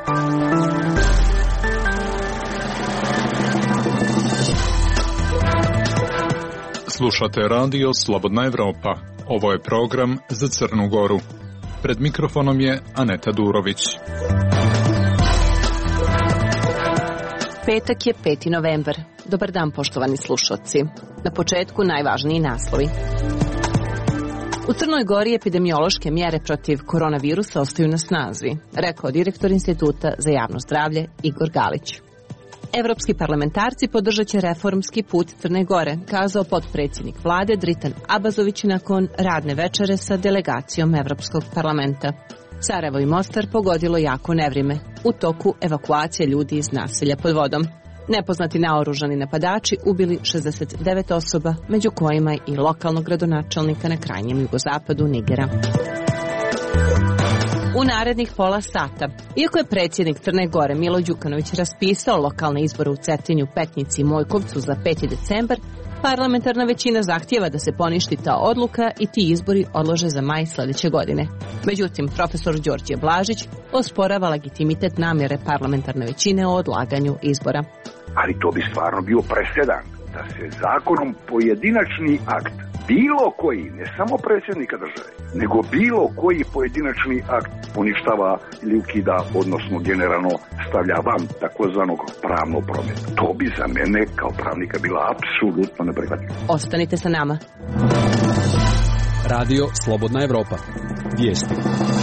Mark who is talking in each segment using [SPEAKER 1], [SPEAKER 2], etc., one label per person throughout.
[SPEAKER 1] Slušate radio Slobodna Evropa. Ovo je program za Crnu Goru. Pred mikrofonom je Aneta Durović.
[SPEAKER 2] Petak je 5. novembar. Dobar dan, poštovani slušalci. Na početku najvažniji naslovi. U Crnoj Gori epidemiološke mjere protiv koronavirusa ostaju na snazi, rekao direktor Instituta za javno zdravlje Igor Galić. Evropski parlamentarci podržat će reformski put Crne Gore, kazao potpredsjednik vlade Dritan Abazović nakon radne večere sa delegacijom Evropskog parlamenta. Sarajevo i Mostar pogodilo jako nevrijeme u toku evakuacije ljudi iz naselja pod vodom. Nepoznati naoružani napadači ubili 69 osoba, među kojima i lokalnog gradonačelnika na krajnjem jugozapadu Nigera. U narednih pola sata, iako je predsjednik Crne Gore Milo Đukanović raspisao lokalne izbore u Cetinju, Petnici i Mojkovcu za 5. decembar, parlamentarna većina zahtijeva da se poništi ta odluka i ti izbori odlože za maj sljedeće godine. Međutim, profesor Đorđe Blažić osporava legitimitet namjere parlamentarne većine o odlaganju izbora.
[SPEAKER 3] Ali to bi stvarno bio presedan da se zakonom pojedinačni akt, bilo koji, ne samo predsjednika države, nego bilo koji pojedinačni akt poništava ili ukida, odnosno generalno stavlja van takozvanog pravnog prometa. To bi za mene kao pravnika bila apsolutno neprihvatljivo.
[SPEAKER 2] Ostanite sa nama.
[SPEAKER 4] Radio Slobodna Evropa. Vijesti.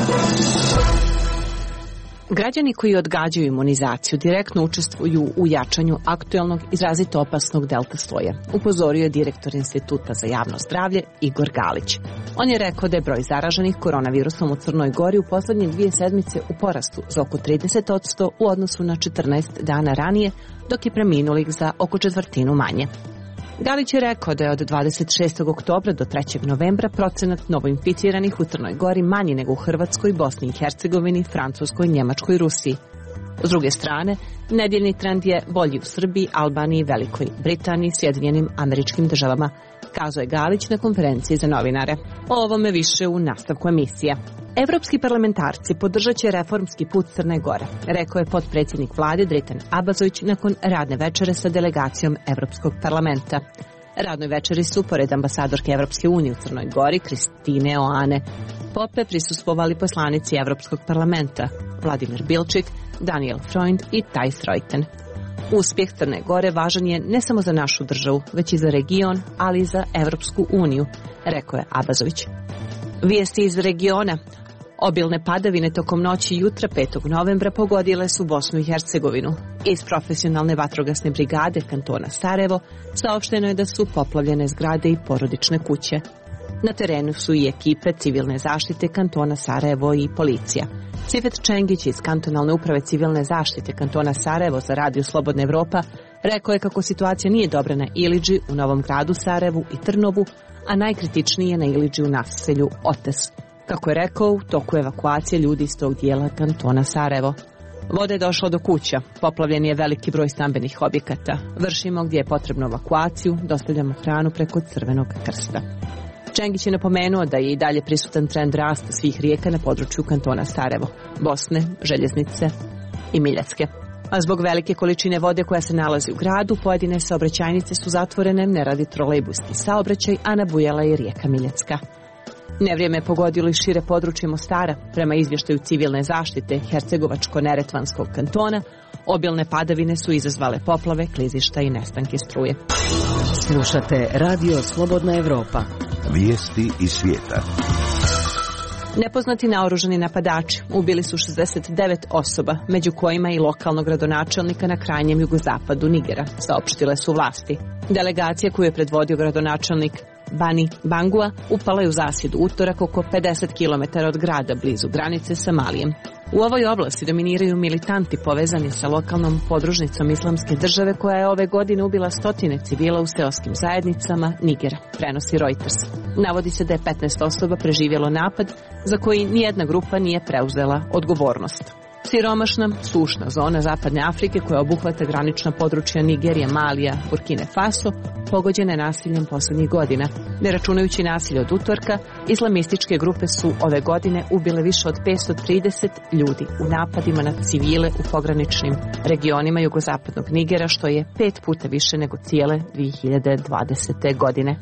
[SPEAKER 2] Građani koji odgađaju imunizaciju direktno učestvuju u jačanju aktuelnog izrazito opasnog delta sloja, upozorio je direktor Instituta za javno zdravlje Igor Galić. On je rekao da je broj zaraženih koronavirusom u Crnoj Gori u posljednje 2 sedmice u porastu za oko 30% u odnosu na 14 dana ranije, dok je preminulih za oko četvrtinu manje. Galić je rekao da je od 26. oktobra do 3. novembra procenat novoinficiranih u Crnoj Gori manji nego u Hrvatskoj, Bosni i Hercegovini, Francuskoj, Njemačkoj i Rusiji. S druge strane, nedjeljni trend je bolji u Srbiji, Albaniji, Velikoj Britaniji, Sjedinjenim Američkim Državama, kazao je Galić na konferenciji za novinare. O ovome više u nastavku emisije. Evropski parlamentarci podržat će reformski put Crne Gore, rekao je potpredsjednik vlade Dritan Abazović nakon radne večere sa delegacijom Evropskog parlamenta. Radnoj večeri su, pored ambasadorke Evropske unije u Crnoj Gori, Kristine Oane Pope, prisustvovali poslanici Evropskog parlamenta Vladimir Bilčik, Daniel Freund i Thijs Reuten. Uspjeh Crne Gore važan je ne samo za našu državu, već i za region, ali i za Evropsku uniju, rekao je Abazović. Vijesti iz regiona. Obilne padavine tokom noći i jutra 5. novembra pogodile su Bosnu i Hercegovinu. Iz profesionalne vatrogasne brigade kantona Sarajevo saopšteno je da su poplavljene zgrade i porodične kuće. Na terenu su i ekipe civilne zaštite kantona Sarajevo i policija. Cifet Čengić iz kantonalne uprave civilne zaštite kantona Sarajevo za Radio Slobodna Evropa rekao je kako situacija nije dobra na Iliđi, u Novom Gradu, Sarajevu i Trnovu, a najkritičnije je na Iliđi u naselju Otes. Kako je rekao, u toku evakuacije ljudi iz tog dijela kantona Sarajevo. Voda je došla do kuća, poplavljen je veliki broj stambenih objekata. Vršimo gdje je potrebnu evakuaciju, dostavljamo hranu preko Crvenog krsta. Čengić je napomenuo da je i dalje prisutan trend rasta svih rijeka na području kantona Sarajevo, Bosne, Željeznice i Miljacke. A zbog velike količine vode koja se nalazi u gradu, pojedine saobraćajnice su zatvorene, ne radi trolejbuski saobraćaj, a nabujala je rijeka Miljacka. Nevrijeme je pogodilo i šire područje Mostara. Prema izvještaju civilne zaštite Hercegovačko-Neretvanskog kantona, obilne padavine su izazvale poplave, klizišta i nestanke struje.
[SPEAKER 5] Slušate Radio Slobodna Evropa.
[SPEAKER 6] Vijesti iz svijeta.
[SPEAKER 2] Nepoznati naoružani napadači ubili su 69 osoba, među kojima i lokalnog gradonačelnika na krajnjem jugozapadu Nigera, saopštile su vlasti. Delegacija koju je predvodio gradonačelnik Bani Bangua upala je u zasjed utorak oko 50 km od grada blizu granice sa Malijem. U ovoj oblasti dominiraju militanti povezani sa lokalnom podružnicom Islamske države koja je ove godine ubila stotine civila u seoskim zajednicama Nigera, prenosi Reuters. Navodi se da je 15 osoba preživjelo napad za koji nijedna grupa nije preuzela odgovornost. Siromašna, sušna zona Zapadne Afrike koja obuhvata granična područja Nigerija, Malija, Burkine Faso, pogođena je nasiljem poslednjih godina. Ne računajući nasilje od utorka, islamističke grupe su ove godine ubile više od 530 ljudi u napadima na civile u pograničnim regionima jugozapadnog Nigera, što je 5 puta više nego cijele 2020. godine.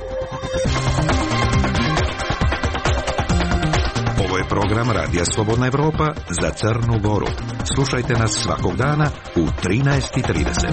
[SPEAKER 6] Ovo je program Radija Slobodna Evropa za Crnu Goru. Slušajte nas svakog dana u 13:30.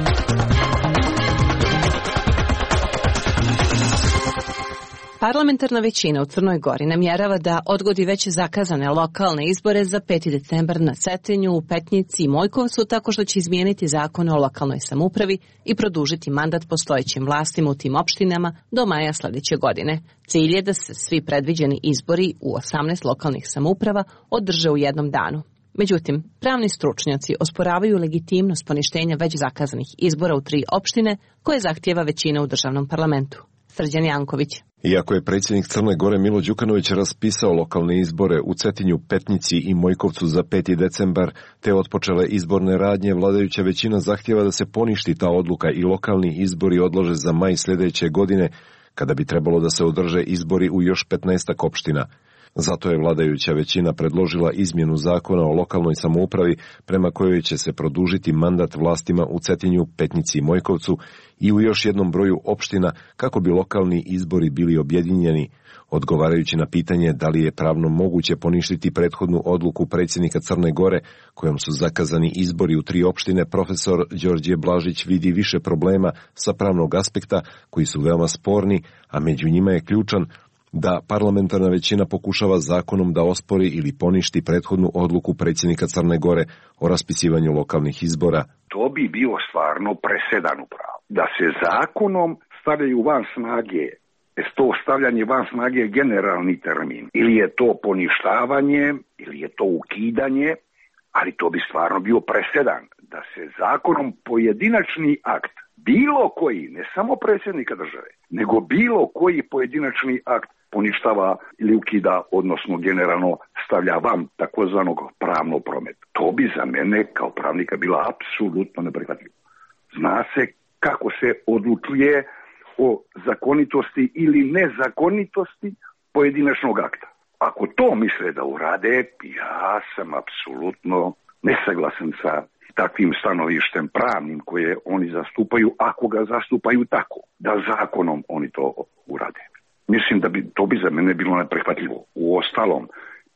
[SPEAKER 2] Parlamentarna većina u Crnoj Gori namjerava da odgodi već zakazane lokalne izbore za 5. decembar na Cetinju, u Petnici i Mojkovcu, tako što će izmijeniti zakone o lokalnoj samoupravi i produžiti mandat postojećim vlastima u tim opštinama do maja sljedeće godine. Cilj je da se svi predviđeni izbori u 18 lokalnih samouprava održe u jednom danu. Međutim, pravni stručnjaci osporavaju legitimnost poništenja već zakazanih izbora u 3 opštine koje zahtijeva većina u državnom parlamentu. Srđan Janković.
[SPEAKER 7] Iako je predsjednik Crne Gore Milo Đukanović raspisao lokalne izbore u Cetinju, Petnici i Mojkovcu za 5. decembar, te otpočele izborne radnje, vladajuća većina zahtijeva da se poništi ta odluka i lokalni izbori odlože za maj sljedeće godine, kada bi trebalo da se održe izbori u još 15 opština. Zato je vladajuća većina predložila izmjenu zakona o lokalnoj samoupravi prema kojoj će se produžiti mandat vlastima u Cetinju, Petnici i Mojkovcu i u još jednom broju opština kako bi lokalni izbori bili objedinjeni. Odgovarajući na pitanje da li je pravno moguće poništiti prethodnu odluku predsjednika Crne Gore kojom su zakazani izbori u 3 opštine, profesor Đorđe Blažić vidi više problema sa pravnog aspekta koji su veoma sporni, a među njima je ključan da parlamentarna većina pokušava zakonom da ospori ili poništi prethodnu odluku predsjednika Crne Gore o raspisivanju lokalnih izbora.
[SPEAKER 3] To bi bio stvarno presedan upravo. Da se zakonom stavljaju van snage, to stavljanje van snage je generalni termin. Ili je to poništavanje, ili je to ukidanje, ali to bi stvarno bio presedan. Da se zakonom pojedinačni akt, bilo koji, ne samo predsjednika države, nego bilo koji pojedinačni akt poništava ili ukida, odnosno generalno stavlja van takozvanog pravnog prometa. To bi za mene kao pravnika bilo apsolutno neprihvatljivo. Zna se kako se odlučuje o zakonitosti ili nezakonitosti pojedinačnog akta. Ako to misle da urade, ja sam apsolutno nesaglasan sa takvim stanovištem pravnim koje oni zastupaju, ako ga zastupaju tako, da zakonom oni to urade. Mislim da to bi za mene bilo neprihvatljivo. U ostalom,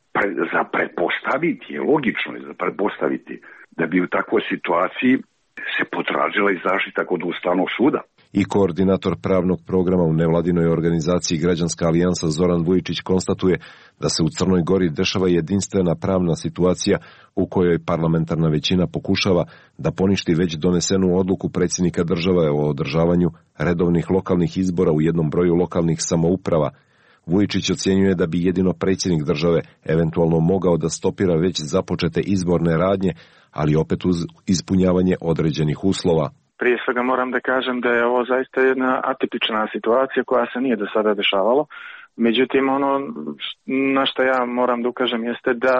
[SPEAKER 3] za pretpostaviti je logično za pretpostaviti da bi u takvoj situaciji se potražila i zaštita kod Ustavnog suda.
[SPEAKER 7] I koordinator pravnog programa u nevladinoj organizaciji Građanska alijansa Zoran Vujičić konstatuje da se u Crnoj Gori dešava jedinstvena pravna situacija u kojoj parlamentarna većina pokušava da poništi već donesenu odluku predsjednika države o održavanju redovnih lokalnih izbora u jednom broju lokalnih samouprava. Vujičić ocjenjuje da bi jedino predsjednik države eventualno mogao da stopira već započete izborne radnje, ali opet uz ispunjavanje određenih uslova.
[SPEAKER 8] Prije svega moram da kažem da je ovo zaista jedna atipična situacija koja se nije do sada dešavalo. Međutim, ono na što ja moram da ukažem jeste da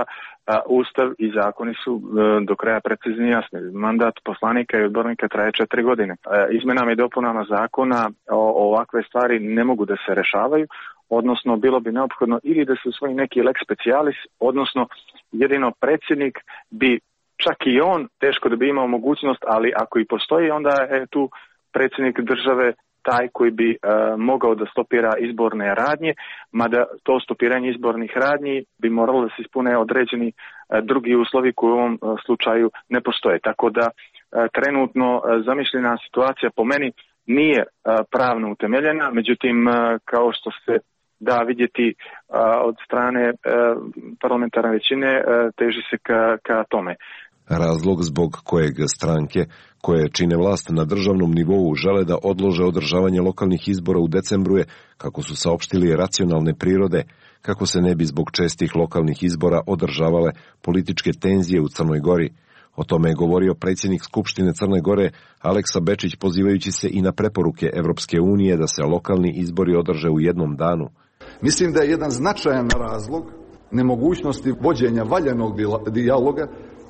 [SPEAKER 8] Ustav i zakoni su do kraja precizni i jasni. Mandat poslanika i odbornika traje 4 godine. Izmenama i dopunama zakona ovakve stvari ne mogu da se rešavaju, odnosno bilo bi neophodno ili da se usvoji neki lex specialis, odnosno jedino predsjednik bi, čak i on, teško da bi imao mogućnost, ali ako i postoji, onda je tu predsjednik države taj koji bi mogao da stopira izborne radnje, mada to stopiranje izbornih radnji bi moralo da se ispune određeni drugi uslovi koji u ovom slučaju ne postoje. Tako da trenutno zamišljena situacija po meni nije pravno utemeljena, međutim kao što se da vidjeti od strane parlamentarne većine teži se ka tome.
[SPEAKER 7] Razlog zbog kojeg stranke koje čine vlast na državnom nivou žele da odlože održavanje lokalnih izbora u decembru je, kako su saopštili, racionalne prirode, kako se ne bi zbog čestih lokalnih izbora održavale političke tenzije u Crnoj Gori. O tome je govorio predsjednik Skupštine Crne Gore Aleksa Bečić, pozivajući se i na preporuke Evropske unije da se lokalni izbori održe u jednom danu.
[SPEAKER 9] Mislim da je jedan značajan razlog nemogućnosti vođenja valjanog dijaloga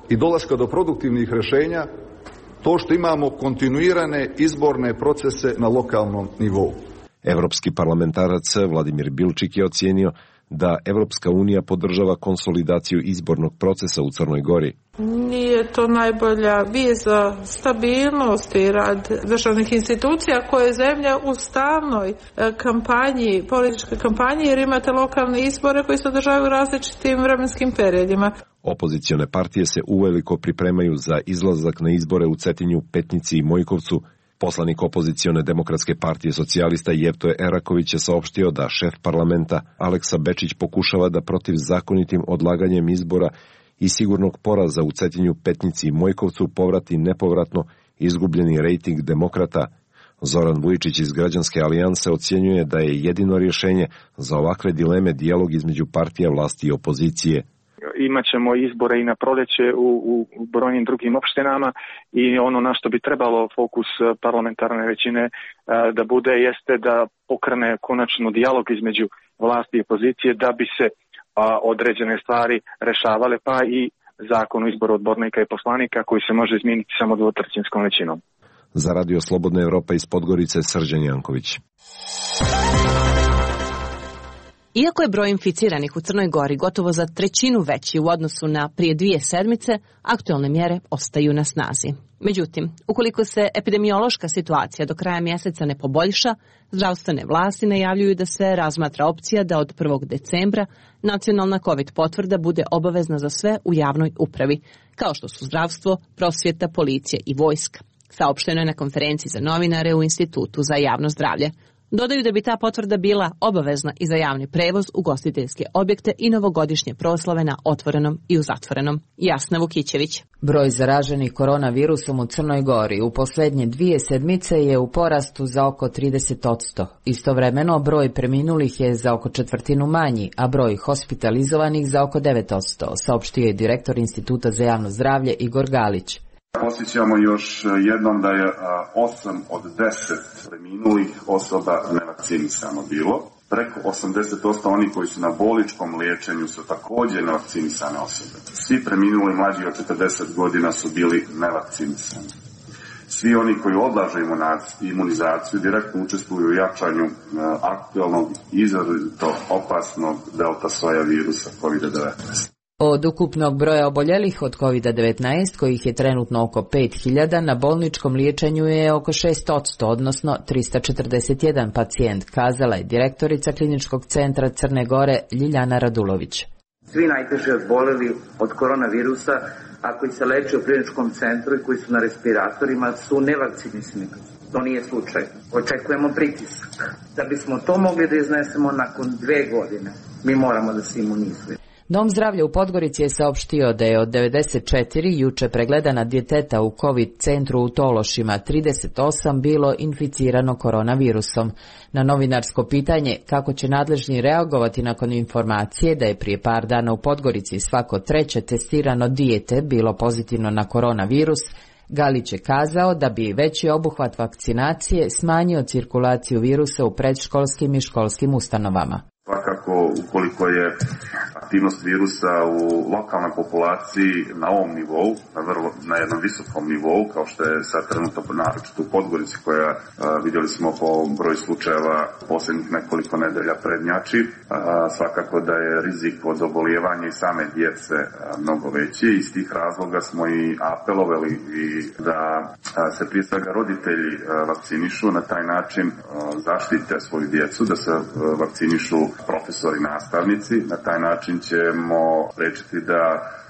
[SPEAKER 9] i dolaska do produktivnih rješenja to što imamo kontinuirane izborne procese na lokalnom nivou.
[SPEAKER 7] Evropski parlamentarac Vladimir Bilčik je ocijenio da Evropska unija podržava konsolidaciju izbornog procesa u Crnoj Gori.
[SPEAKER 10] Nije to najbolja vijest za stabilnost i rad državnih institucija koje je zemlja u stalnoj kampanji, političkoj kampanji, jer imate lokalne izbore koji se održavaju u različitim vremenskim periodima.
[SPEAKER 7] Opozicione partije se uveliko pripremaju za izlazak na izbore u Cetinju, Petnici i Mojkovcu. Poslanik opozicione demokratske partije socijalista Jevtoje Eraković je saopštio da šef parlamenta Aleksa Bečić pokušava da protiv zakonitim odlaganjem izbora i sigurnog poraza u Cetinju, Petnici i Mojkovcu povrati nepovratno izgubljeni rejting demokrata. Zoran Vujičić iz Građanske alijanse ocjenjuje da je jedino rješenje za ovakve dileme dijalog između partija vlasti i opozicije.
[SPEAKER 8] Imaćemo izbore i na proljeće u brojnim drugim opštinama i ono na što bi trebalo fokus parlamentarne većine da bude jeste da pokrene konačno dijalog između vlasti i opozicije da bi se određene stvari rešavale, pa i zakon o izboru odbornika i poslanika koji se može izmijeniti samo dvotrećinskom većinom.
[SPEAKER 7] Za Radio Slobodna Evropa iz Podgorice, Srđan Janković.
[SPEAKER 2] Iako je broj inficiranih u Crnoj Gori gotovo za trećinu veći u odnosu na prije 2 sedmice, aktualne mjere ostaju na snazi. Međutim, ukoliko se epidemiološka situacija do kraja mjeseca ne poboljša, zdravstvene vlasti najavljuju da se razmatra opcija da od 1. decembra nacionalna COVID potvrda bude obavezna za sve u javnoj upravi, kao što su zdravstvo, prosvjeta, policija i vojska. Saopšteno je na konferenciji za novinare u Institutu za javno zdravlje. Dodaju da bi ta potvrda bila obavezna i za javni prevoz, ugostiteljske objekte i novogodišnje proslave na otvorenom i u zatvorenom. Jasna Vukićević.
[SPEAKER 5] Broj zaraženih koronavirusom u Crnoj Gori u posljednje 2 sedmice je u porastu za oko 30%. Istovremeno broj preminulih je za oko četvrtinu manji, a broj hospitalizovanih za oko 9%, saopštio je direktor Instituta za javno zdravlje Igor Galić.
[SPEAKER 11] Posjećamo još jednom da je 8 od 10 preminulih osoba nevakcinisano bilo. Preko 80% onih koji su na bolničkom liječenju su također nevakcinisane osobe. Svi preminuli mlađi od 40 godina su bili nevakcinisani. Svi oni koji odlažu imunizaciju direktno učestvuju u jačanju aktualnog izrazito opasnog delta soja virusa COVID-19.
[SPEAKER 5] Od ukupnog broja oboljelih od COVID-19, kojih je trenutno oko 5000, na bolničkom liječenju je oko 6%, odnosno 341 pacijent, kazala je direktorica Kliničkog centra Crne Gore Ljiljana Radulović.
[SPEAKER 12] Svi najteže oboleli od koronavirusa, a koji se leče u kliničkom centru i koji su na respiratorima, su nevakcinisani. To nije slučaj. Očekujemo pritisak. Da bismo to mogli da iznesemo nakon 2 godine, mi moramo da se imunizujemo.
[SPEAKER 5] Dom zdravlja u Podgorici je saopštio da je od 94 juče pregledana djeteta u COVID centru u Tološima 38 bilo inficirano koronavirusom. Na novinarsko pitanje kako će nadležni reagovati nakon informacije da je prije par dana u Podgorici svako 3. testirano dijete bilo pozitivno na koronavirus, Galić je kazao da bi veći obuhvat vakcinacije smanjio cirkulaciju virusa u predškolskim i školskim ustanovama.
[SPEAKER 11] Svakako, ukoliko je aktivnost virusa u lokalnoj populaciji na ovom nivou, na jednom visokom nivou, kao što je sad trenutno naročito u Podgorici, koja vidjeli smo po broju slučajeva posljednjih nekoliko nedelja prednjači, svakako da je rizik od obolijevanja i same djece mnogo veći. Iz tih razloga smo i apelovali i da se prije svega roditelji vakcinišu, na taj način zaštite svoju djecu, da se vakcinišu profesori, nastavnici. Na taj način ćemo spriječiti da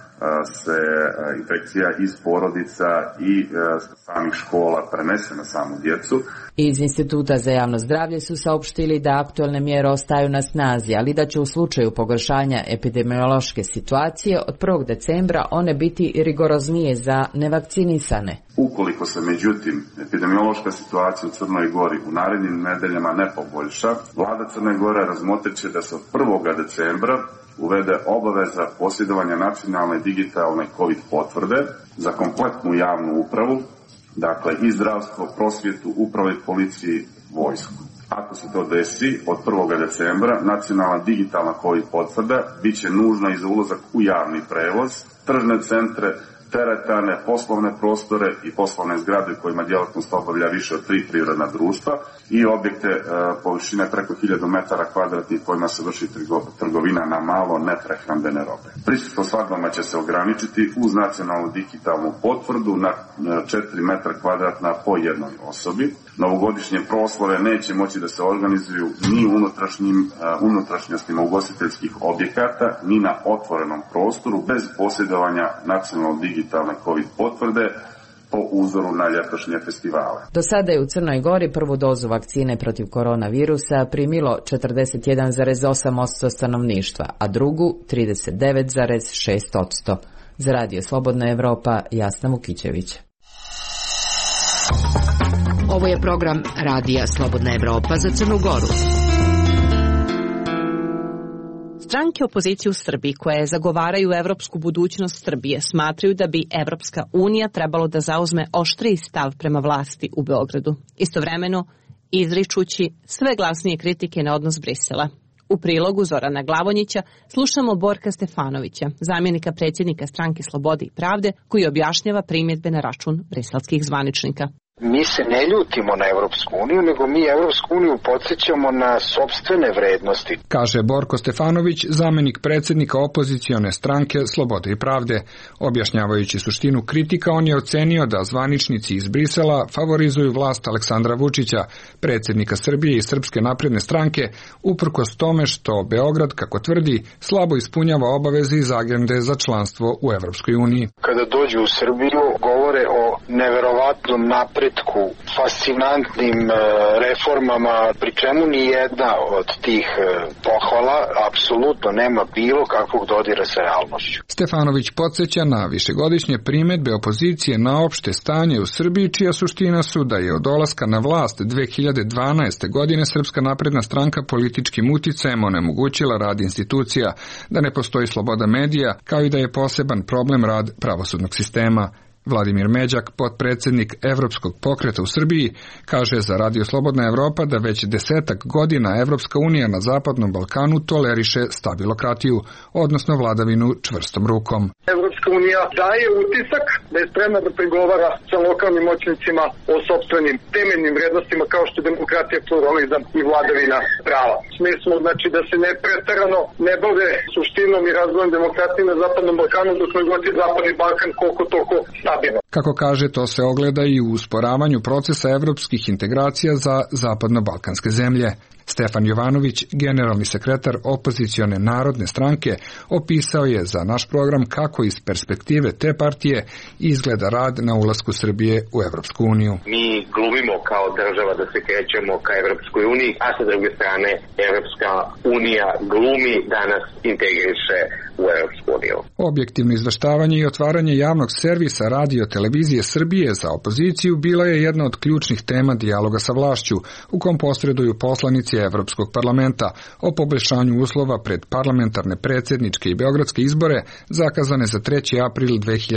[SPEAKER 11] se infekcija iz porodica i samih škola prenese na samu djecu.
[SPEAKER 5] Iz Instituta za javno zdravlje su saopštili da aktualne mjere ostaju na snazi, ali da će u slučaju pogoršanja epidemiološke situacije od 1. decembra one biti rigoroznije za nevakcinisane.
[SPEAKER 11] Ukoliko se međutim epidemiološka situacija u Crnoj Gori u narednim nedeljama ne poboljša, vlada Crne Gore razmotreće da se od 1. decembra uvede obaveza posjedovanja nacionalne digitalne COVID potvrde za kompletnu javnu upravu, dakle i zdravstvo, prosvjetu, upravu i policiji, vojsku. Ako se to desi, od 1. decembra nacionalna digitalna COVID potvrda bit će nužna i za ulazak u javni prevoz, tržne centre, teretane, poslovne prostore i poslovne zgrade kojima djelatnost obavlja više od 3 privredna društva i objekte površine preko 1000 metara kvadratnih kojima se vrši trgovina na malo neprehrambene robe. Prisustvo svadbama će se ograničiti uz nacionalnu digitalnu potvrdu na 4 metra kvadratna po jednoj osobi. Novogodišnje proslave neće moći da se organizuju ni u unutrašnjostima ugostiteljskih objekata, ni na otvorenom prostoru bez posjedovanja nacionalno digitalne COVID potvrde po uzoru na ljetošnje festivale.
[SPEAKER 5] Do sada je u Crnoj Gori prvu dozu vakcine protiv koronavirusa primilo 41,8% stanovništva, a drugu 39,6%. Za Radio Slobodna Evropa, Jasna Vukićević.
[SPEAKER 13] Ovo je program Radija Slobodna Evropa za Crnu Goru.
[SPEAKER 2] Stranke opozicije u Srbiji koje zagovaraju evropsku budućnost Srbije smatraju da bi Evropska unija trebalo da zauzme oštriji stav prema vlasti u Beogradu, istovremeno izričući sve glasnije kritike na odnos Brisela. U prilogu Zorana Glavonjića slušamo Borka Stefanovića, zamjenika predsjednika Stranke Slobode i Pravde, koji objašnjava primjedbe na račun briselskih zvaničnika.
[SPEAKER 14] Mi se ne ljutimo na Evropsku uniju, nego mi Evropsku uniju podsjećamo na sopstvene vrednosti.
[SPEAKER 15] Kaže Borko Stefanović, zamjenik predsjednika opozicione Stranke Slobode i Pravde. Objašnjavajući suštinu kritika, on je ocenio da zvaničnici iz Brisela favorizuju vlast Aleksandra Vučića, predsjednika Srbije i Srpske napredne stranke, uprkos tome što Beograd, kako tvrdi, slabo ispunjava obaveze iz agende za članstvo u Evropskoj uniji.
[SPEAKER 14] Kada dođu u Srbiju, govore o neverovatnom napretku, fascinantnim reformama, pri čemu ni jedna od tih pohvala apsolutno nema bilo kakvog dodira sa realnošću.
[SPEAKER 15] Stefanović podsjeća na višegodišnje primjedbe opozicije na opšte stanje u Srbiji, čija suština su da je od dolaska na vlast 2012. godine Srpska napredna stranka političkim uticajem onemogućila rad institucija, da ne postoji sloboda medija, kao i da je poseban problem rad pravosudnog sistema. Vladimir Međak, potpredsjednik Evropskog pokreta u Srbiji, kaže za Radio Slobodna Evropa da već 10 godina Evropska unija na Zapadnom Balkanu toleriše stabilokratiju, odnosno vladavinu čvrstom rukom.
[SPEAKER 16] Evropska unija daje utisak da je spremna da pregovara sa lokalnim moćnicima o sopstvenim temeljnim vrednostima kao što je demokratija, pluralizam i vladavina prava. U smislu, znači, da se ne preterano ne bave suštinom i razvojem demokratije na Zapadnom Balkanu, dok ne god je Zapadni Balkan koliko toliko stabilno.
[SPEAKER 15] Kako kaže, to se ogleda i u usporavanju procesa evropskih integracija za zapadno-balkanske zemlje. Stefan Jovanović, generalni sekretar opozicione Narodne stranke, opisao je za naš program kako iz perspektive te partije izgleda rad na ulasku Srbije u Evropsku uniju.
[SPEAKER 17] Mi glumimo kao država da se krećemo ka Evropskoj uniji, a sa druge strane Evropska unija glumi da nas integriše u Evropsku uniju.
[SPEAKER 15] Objektivno izveštavanje i otvaranje javnog servisa Radio Televizije Srbije za opoziciju bila je jedna od ključnih tema dijaloga sa vlašću, u kom posreduju poslanici Evropskog parlamenta o poboljšanju uslova pred parlamentarne, predsjedničke i beogradske izbore zakazane za 3. april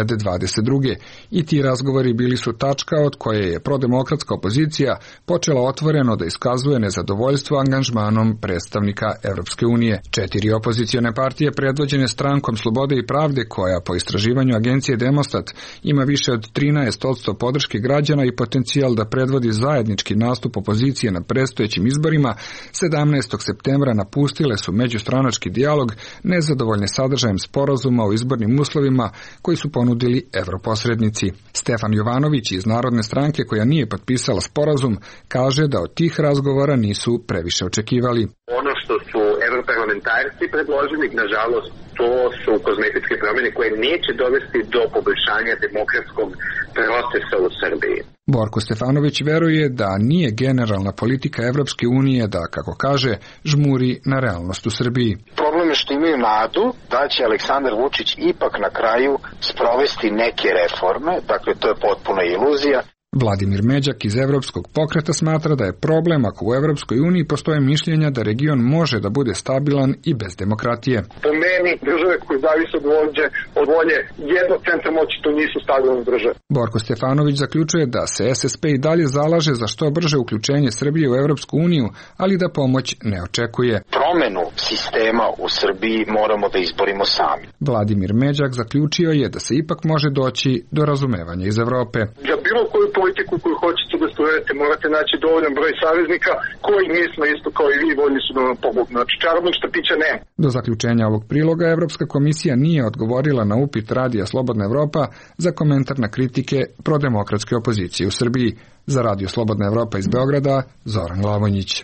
[SPEAKER 15] 2022. I ti razgovori bili su tačka od koje je prodemokratska opozicija počela otvoreno da iskazuje nezadovoljstvo angažmanom predstavnika Evropske unije. 4 opozicione partije predvođene Strankom Slobode i Pravde, koja po istraživanju agencije Demostat ima više od 13% podrške građana i potencijal da predvodi zajednički nastup opozicije na predstojećim izborima, 17. septembra napustile su međustranački dijalog nezadovoljne sadržajem sporazuma o izbornim uslovima koji su ponudili europosrednici. Stefan Jovanović iz Narodne stranke, koja nije potpisala sporazum, kaže da od tih razgovora nisu previše očekivali.
[SPEAKER 17] Ono što su europarlamentarci predložili, nažalost, to su kozmetičke promjene koje neće dovesti do poboljšanja demokratskog procesa u Srbiji.
[SPEAKER 15] Borko Stefanović veruje da nije generalna politika Evropske unije da, kako kaže, žmuri na realnost u Srbiji.
[SPEAKER 14] Problem je što imaju nadu da će Aleksandar Vučić ipak na kraju sprovesti neke reforme, dakle to je potpuna iluzija.
[SPEAKER 15] Vladimir Međak iz Evropskog pokreta smatra da je problem ako u Evropskoj uniji postoje mišljenja da region može da bude stabilan i bez demokratije.
[SPEAKER 16] Po meni, države koje zavise od volje jednog centra moći, to nisu stabilne države.
[SPEAKER 15] Borko Stefanović zaključuje da se SSP i dalje zalaže za što brže uključenje Srbije u Evropsku uniju, ali da pomoć ne očekuje.
[SPEAKER 14] Promenu sistema u Srbiji moramo da izborimo sami.
[SPEAKER 15] Vladimir Međak zaključio je da se ipak može doći do razumevanja iz Evrope.
[SPEAKER 16] Za bilo koju politiku koju hoćete da sprovedete, morate naći dovoljan broj saveznika koji nismo isto kao i vi voljni su da vam pomognu. Znači, čarobnog štapića nema.
[SPEAKER 15] Do zaključenja ovog priloga Evropska komisija nije odgovorila na upit Radija Slobodna Evropa za komentar na kritike prodemokratske opozicije u Srbiji. Za Radio Slobodna Evropa iz Beograda, Zoran Lavonjić.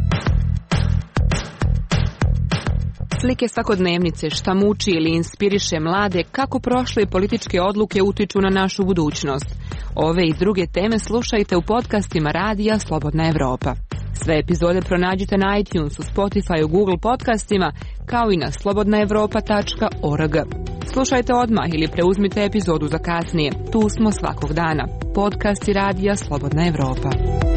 [SPEAKER 2] Slike svakodnevnice, šta muči ili inspiriše mlade, kako prošle političke odluke utiču na našu budućnost. Ove i druge teme slušajte u podcastima Radija Slobodna Evropa. Sve epizode pronađite na iTunesu, Spotify, Google podcastima, kao i na slobodnaevropa.org. Slušajte odmah ili preuzmite epizodu za kasnije. Tu smo svakog dana. Podcasti Radija Slobodna Evropa.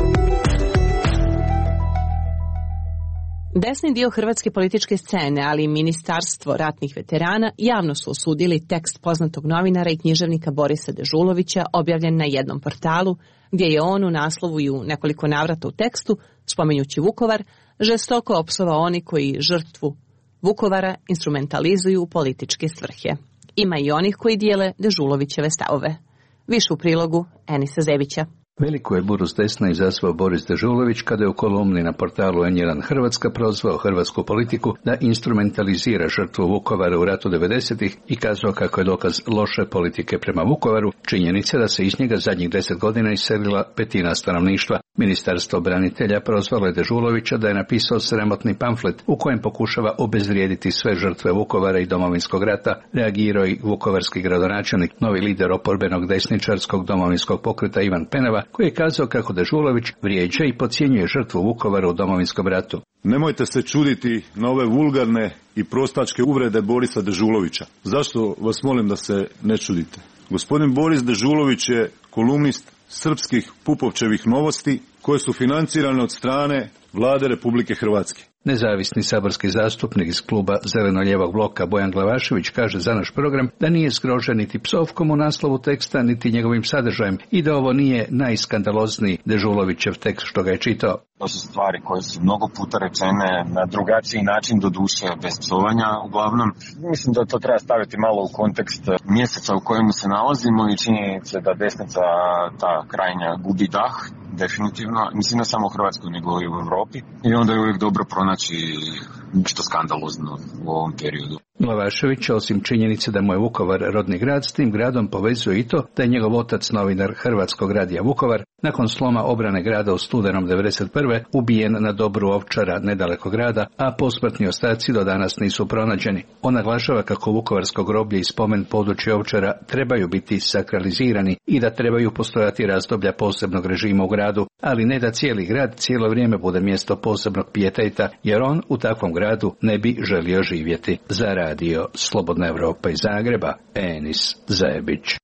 [SPEAKER 2] Desni dio hrvatske političke scene, ali i Ministarstvo ratnih veterana javno su osudili tekst poznatog novinara i književnika Borisa Dežulovića objavljen na jednom portalu, gdje je on u naslovu i u nekoliko navrata u tekstu, spominjući Vukovar, žestoko opsovao oni koji žrtvu Vukovara instrumentalizuju u političke svrhe. Ima i onih koji dijele Dežulovićeve stavove. Više u prilogu Enisa Zebića.
[SPEAKER 18] Veliku je buru s desna izazvao Boris Dežulović kada je u kolumni na portalu N1 Hrvatska prozvao hrvatsku politiku da instrumentalizira žrtvu Vukovara u ratu 90-ih i kazao kako je dokaz loše politike prema Vukovaru činjenica da se iz njega zadnjih 10 godina iselila petina stanovništva. Ministarstvo branitelja prozvalo je Dežulovića da je napisao sramotni pamflet u kojem pokušava obezvrijediti sve žrtve Vukovara i Domovinskog rata, reagirao i vukovarski gradonačelnik, novi lider oporbenog desničarskog Domovinskog pokreta Ivan Penava, koji je kazao kako Dežulović vrijeđa i podcjenjuje žrtvu Vukovara u Domovinskom ratu.
[SPEAKER 19] Nemojte se čuditi na ove vulgarne i prostačke uvrede Borisa Dežulovića. Zašto vas molim da se ne čudite? Gospodin Boris Dežulović je kolumnist srpskih Pupovčevih novosti koje su financirane od strane Vlade Republike Hrvatske.
[SPEAKER 18] Nezavisni saborski zastupnik iz kluba Zeleno-lijevog bloka Bojan Glavašević kaže za naš program da nije zgrožen niti psovkom u naslovu teksta, niti njegovim sadržajem i da ovo nije najskandalozniji Dežulovićev tekst što ga je čitao.
[SPEAKER 20] To su stvari koje su mnogo puta rečene na drugačiji način, do duše bez psovanja uglavnom. Mislim da to treba staviti malo u kontekst mjeseca u kojemu se nalazimo i činjenice da desnica, ta krajnja, gubi dah, definitivno. Mislim ne samo u Hrvatskoj nego i u Europi. I onda je uvijek dobro pronaći nešto skandalozno u ovom periodu.
[SPEAKER 18] Glavašević, osim činjenice da mu je Vukovar rodni grad, s tim gradom povezuje i to da je njegov otac, novinar Hrvatskog radija Vukovar, nakon sloma obrane grada u studenom 1991. ubijen na Dobru Ovčara nedaleko grada, a posmrtni ostaci do danas nisu pronađeni. On naglašava kako vukovarsko groblje i spomen područja Ovčara trebaju biti sakralizirani i da trebaju postojati razdoblja posebnog režima u gradu, ali ne da cijeli grad cijelo vrijeme bude mjesto posebnog pijeteta, jer on u takvom gradu ne bi želio živjeti. Za Radio Slobodna Evropa iz Zagreba, Enis Zebić.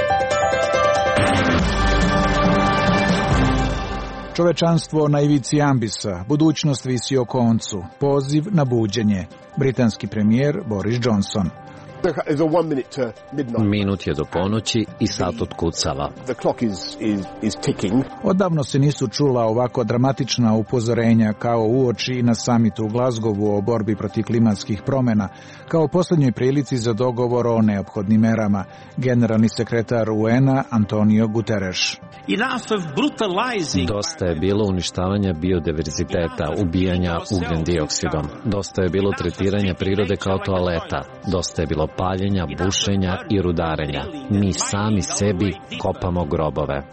[SPEAKER 21] Čovečanstvo na ivici ambisa, budućnost visi o koncu, poziv na buđenje. Britanski premijer Boris Johnson.
[SPEAKER 22] Minut je do ponoći i sat otkucava.
[SPEAKER 21] Odavno se nisu čula ovako dramatična upozorenja kao uoči na samitu u Glazgovu o borbi protiv klimatskih promjena, kao posljednjoj prilici za dogovor o neophodnim merama. Generalni sekretar UN-a Antonio Guterres.
[SPEAKER 22] Dosta je bilo uništavanja biodiverziteta, ubijanja ugljen dioksidom. Dosta je bilo tretiranja prirode kao toaleta. Dosta je bilo paljenja, bušenja i rudarenja. Mi sami sebi kopamo grobove.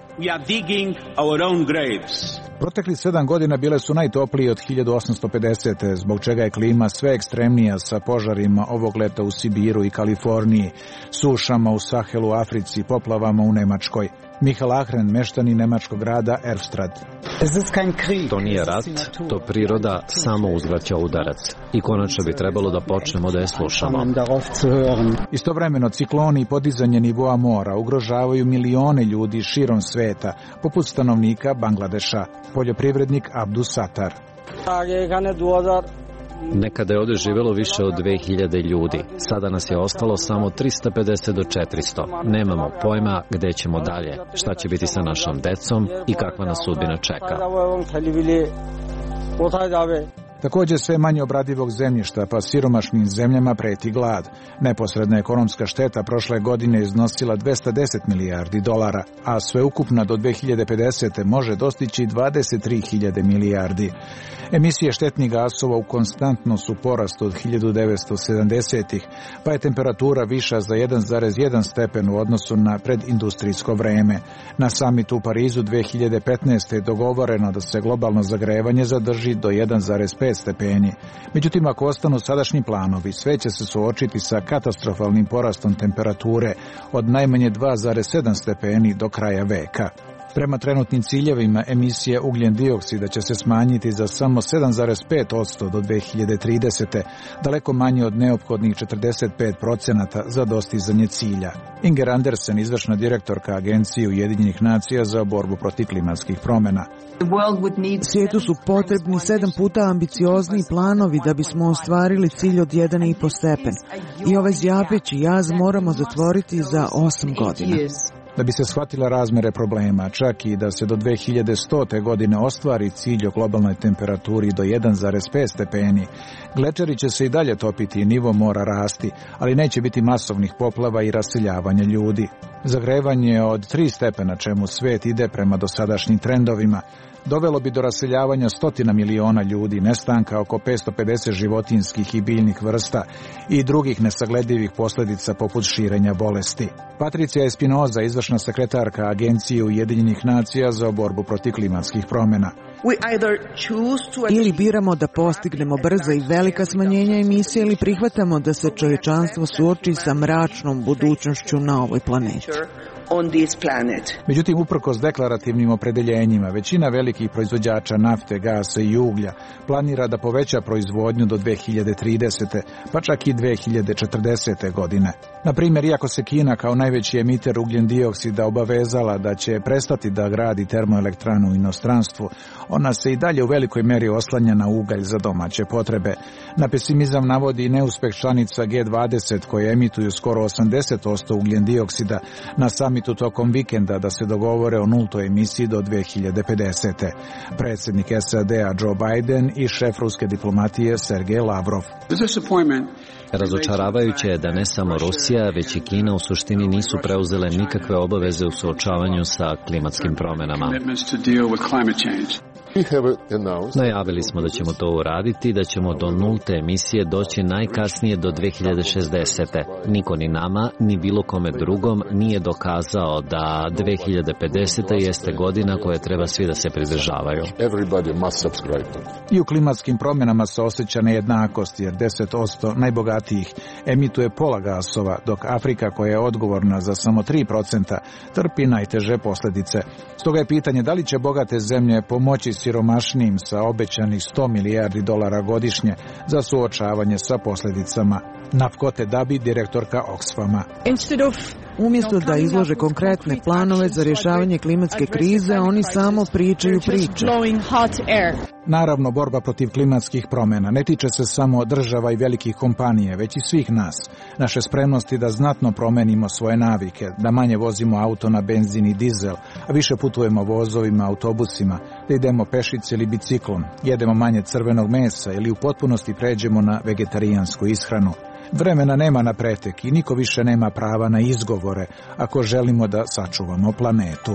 [SPEAKER 21] Protekli 7 godina bile su najtoplije od 1850. zbog čega je klima sve ekstremnija sa požarima ovog leta u Sibiru i Kaliforniji, sušama u Sahelu, Africi, poplavama u Nemačkoj. Michael Ahren, meštanin nemačkog grada Erfstrad.
[SPEAKER 22] To nije rat, to priroda samo uzvraća udarac. I konačno bi trebalo da počnemo da je slušamo.
[SPEAKER 21] Istovremeno cikloni i podizanje nivoa mora ugrožavaju milione ljudi širom sveta sveta, poput stanovnika Bangladeša, poljoprivrednik Abdus Satar.
[SPEAKER 22] Nekada je ovdje živjelo više od 2000 ljudi. Sada nas je ostalo samo 350 do 400. Nemamo pojma gde ćemo dalje, šta će biti sa našom decom i kakva nas sudbina čeka.
[SPEAKER 21] Također sve manje obradivog zemljišta, pa siromašnim zemljama preti glad. Neposredna ekonomska šteta prošle godine iznosila $210 milijardi, a sveukupna do 2050. može dostići 23.000 milijardi. Emisije štetnih gasova u konstantno su porastu od 1970-ih, pa je temperatura viša za 1,1 stepen u odnosu na predindustrijsko vreme. Na samitu u Parizu 2015. je dogovoreno da se globalno zagrevanje zadrži do 1,5 stepeni. Međutim, ako ostanu sadašnji planovi, sve će se suočiti sa katastrofalnim porastom temperature od najmanje 2,7 stepeni do kraja veka. Prema trenutnim ciljevima, emisije ugljen dioksida će se smanjiti za samo 7,5% do 2030. daleko manje od neophodnih 45% za dostizanje cilja. Inger Andersen, izvršna direktorka Agencije Ujedinjenih nacija za borbu protiv klimatskih promjena.
[SPEAKER 1] Svijetu su potrebni 7 puta ambiciozniji planovi da bismo ostvarili cilj od 1,5 stepen. I ovaj zjapeći jaz moramo zatvoriti za 8 godina.
[SPEAKER 21] Da bi se shvatila razmere problema, čak i da se do 2100. godine ostvari cilj o globalnoj temperaturi do 1,5 stepeni, glečeri će se i dalje topiti i nivo mora rasti, ali neće biti masovnih poplava i raseljavanja ljudi. Zagrevanje od 3 stepena, čemu svet ide prema dosadašnjim trendovima, dovelo bi do raseljavanja 100 miliona ljudi, nestanka oko 550 životinjskih i biljnih vrsta i drugih nesagledivih posljedica poput širenja bolesti. Patricija Espinoza, izvršna sekretarka Agencije Ujedinjenih nacija za borbu protiv klimatskih promjena.
[SPEAKER 1] Ili biramo da postignemo brza i velika smanjenja emisije ili prihvatamo da se čovječanstvo suoči sa mračnom budućnošću na ovoj planeti.
[SPEAKER 21] Međutim, uprkos deklarativnim opredeljenjima, većina velikih proizvođača nafte, gasa i uglja planira da poveća proizvodnju do 2030. pa čak i 2040. godine. Na primjer, iako se Kina kao najveći emiter ugljen dioksida obavezala da će prestati da gradi termoelektranu u inostranstvu, ona se i dalje u velikoj meri oslanja na ugalj za domaće potrebe. Na pesimizam navodi i neuspeh članica G20 koje emituju skoro 80% ugljen dioksida na samitu tokom vikenda da se dogovore o nultoj emisiji do 2050. Predsjednik SAD-a Joe Biden i šef ruske diplomatije Sergej Lavrov.
[SPEAKER 22] Razočaravajuće je da ne samo Rusija, već i Kina u suštini nisu preuzele nikakve obaveze u suočavanju sa klimatskim promjenama. Najavili smo da ćemo to uraditi, da ćemo do nulte emisije doći najkasnije do 2060. Niko ni nama, ni bilo kome drugom nije dokazao da 2050. jeste godina koje treba svi da se pridržavaju.
[SPEAKER 21] I u klimatskim promjenama se osjeća nejednakost, jer 10% najbogatijih emituje pola gasova, dok Afrika, koja je odgovorna za samo 3%, trpi najteže posljedice. Stoga je pitanje da li će bogate zemlje pomoći siromašnijim sa obećanih $100 milijardi godišnje za suočavanje sa posljedicama. Nafkote Dabi, direktorka Oxfama.
[SPEAKER 1] Umjesto da izlože konkretne planove za rješavanje klimatske krize, oni samo pričaju priče.
[SPEAKER 21] Naravno, borba protiv klimatskih promjena ne tiče se samo država i velikih kompanije, već i svih nas. Naše spremnosti da znatno promenimo svoje navike, da manje vozimo auto na benzin i dizel, a više putujemo vozovima, autobusima, da idemo pešice ili biciklom, jedemo manje crvenog mesa ili u potpunosti pređemo na vegetarijansku ishranu. Vremena nema na pretek i niko više nema prava na izgovore ako želimo da sačuvamo planetu.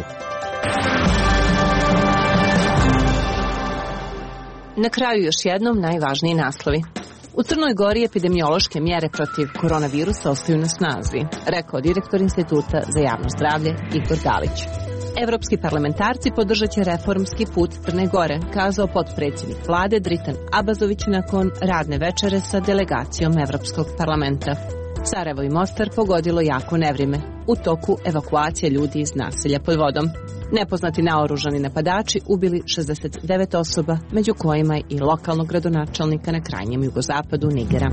[SPEAKER 2] Na kraju još jednom najvažniji naslovi. U Crnoj Gori epidemiološke mjere protiv koronavirusa ostaju na snazi, rekao direktor Instituta za javno zdravlje Igor Galić. Evropski parlamentarci podržat će reformski put Crne Gore, kazao potpredsjednik vlade Dritan Abazović nakon radne večere sa delegacijom Evropskog parlamenta. Sarajevo i Mostar pogodilo jako nevrijeme u toku evakuacije ljudi iz naselja pod vodom. Nepoznati naoružani napadači ubili 69 osoba, među kojima i lokalnog gradonačelnika na krajnjem jugozapadu Nigera.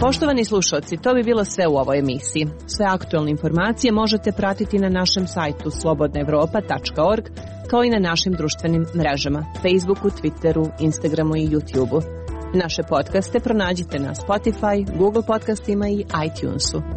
[SPEAKER 2] Poštovani slušalci, to bi bilo sve u ovoj emisiji. Sve aktualne informacije možete pratiti na našem sajtu slobodnaevropa.org, kao i na našim društvenim mrežama, Facebooku, Twitteru, Instagramu i YouTubeu. Naše podcaste pronađite na Spotify, Google podcastima i iTunesu.